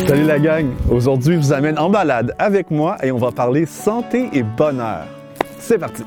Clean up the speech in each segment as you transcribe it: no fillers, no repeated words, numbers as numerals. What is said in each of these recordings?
Salut la gang! Aujourd'hui, je vous amène en balade avec moi et on va parler santé et bonheur. C'est parti!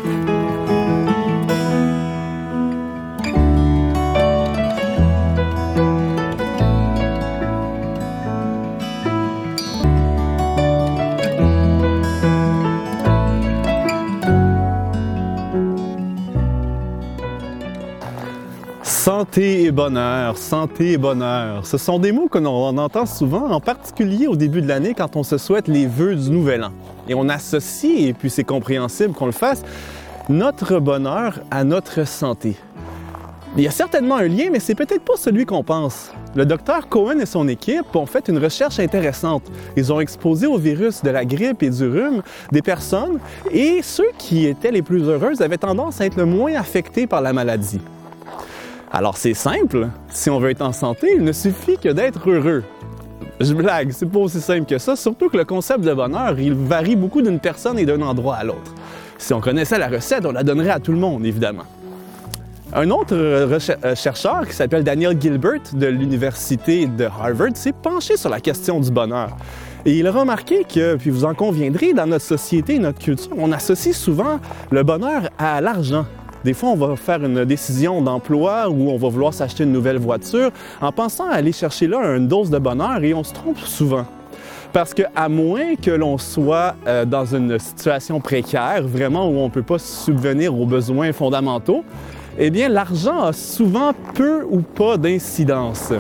Santé et bonheur, santé et bonheur. Ce sont des mots que l'on entend souvent, en particulier au début de l'année quand on se souhaite les vœux du nouvel an. Et on associe, et puis c'est compréhensible qu'on le fasse, notre bonheur à notre santé. Il y a certainement un lien, mais c'est peut-être pas celui qu'on pense. Le docteur Cohen et son équipe ont fait une recherche intéressante. Ils ont exposé au virus de la grippe et du rhume des personnes, et ceux qui étaient les plus heureux avaient tendance à être le moins affectés par la maladie. Alors c'est simple, si on veut être en santé, il ne suffit que d'être heureux. Je blague, c'est pas aussi simple que ça, surtout que le concept de bonheur, il varie beaucoup d'une personne et d'un endroit à l'autre. Si on connaissait la recette, on la donnerait à tout le monde, évidemment. Un autre chercheur qui s'appelle Daniel Gilbert de l'université de Harvard s'est penché sur la question du bonheur. Et il a remarqué que, puis vous en conviendrez, dans notre société et notre culture, on associe souvent le bonheur à l'argent. Des fois, on va faire une décision d'emploi ou on va vouloir s'acheter une nouvelle voiture en pensant à aller chercher là une dose de bonheur et on se trompe souvent. Parce qu'à moins que l'on soit dans une situation précaire, vraiment où on ne peut pas subvenir aux besoins fondamentaux, eh bien, l'argent a souvent peu ou pas d'incidence.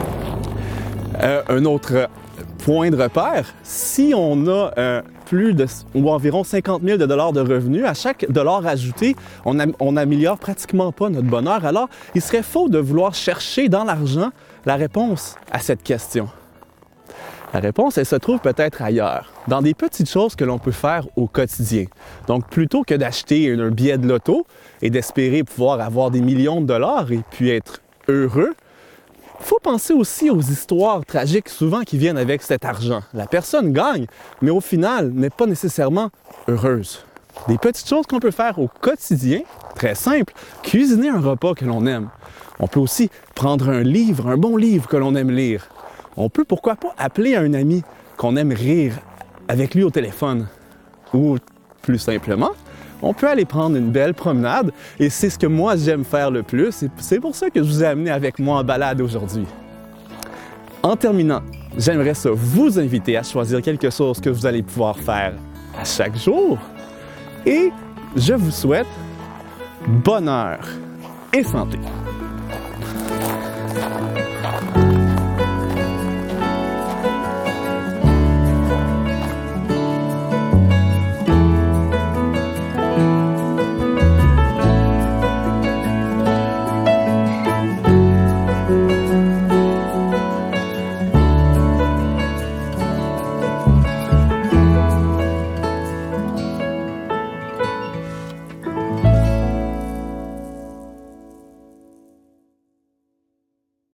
Un autre point de repère, si on a plus de ou environ 50 000 $ de revenus, à chaque dollar ajouté, on n'améliore pratiquement pas notre bonheur. Alors, il serait faux de vouloir chercher dans l'argent la réponse à cette question. La réponse, elle se trouve peut-être ailleurs, dans des petites choses que l'on peut faire au quotidien. Donc, plutôt que d'acheter un billet de loto et d'espérer pouvoir avoir des millions de dollars et puis être heureux, il faut penser aussi aux histoires tragiques souvent qui viennent avec cet argent. La personne gagne, mais au final n'est pas nécessairement heureuse. Des petites choses qu'on peut faire au quotidien, très simple, cuisiner un repas que l'on aime. On peut aussi prendre un livre, un bon livre que l'on aime lire. On peut, pourquoi pas, appeler un ami qu'on aime rire avec lui au téléphone. Ou, plus simplement, on peut aller prendre une belle promenade et c'est ce que moi j'aime faire le plus et c'est pour ça que je vous ai amené avec moi en balade aujourd'hui. En terminant, j'aimerais ça vous inviter à choisir quelque chose que vous allez pouvoir faire à chaque jour et je vous souhaite bonheur et santé.